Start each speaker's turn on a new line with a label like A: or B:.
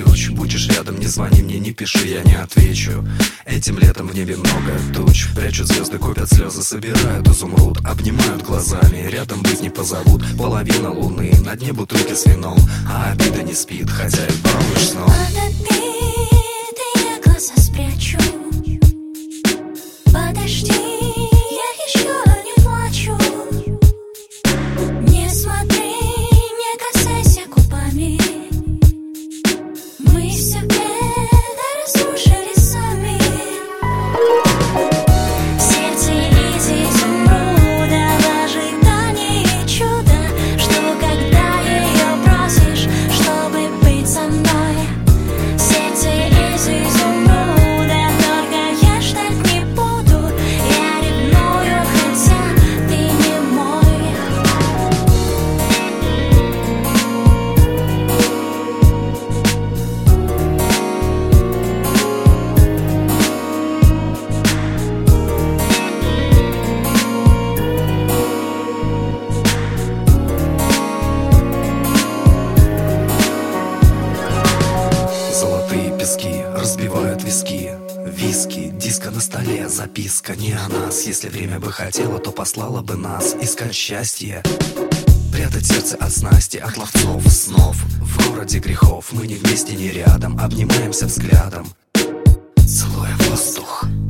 A: ключ. Будешь рядом, не звони мне, не пиши, я не отвечу. Этим летом в небе много туч. Прячут звезды, копят слезы, собирают изумруд. Обнимают глазами, рядом быть не позовут. Половина луны, на дне бутылки с вином. А обида не спит, хотя и балуешь сном.
B: Подопитые глаза спрячу. Подожди, я еще не плачу. Не смотри, не касайся губами. Мы себе разрушили сами. Сердце из изумруда, в ожидании чуда. Что когда ее просишь, чтобы быть со мной. Сердце из изумруда, только я ждать не буду. Я ревную, хотя ты не мой.
A: Золотые пески разбивают виски. Виски, диско на столе, записка не о нас. Если время бы хотело, то послало бы нас искать счастье. Прятать сердце от снасти, от ловцов снов. В городе грехов мы не вместе, не рядом. Обнимаемся взглядом, целуя воздух.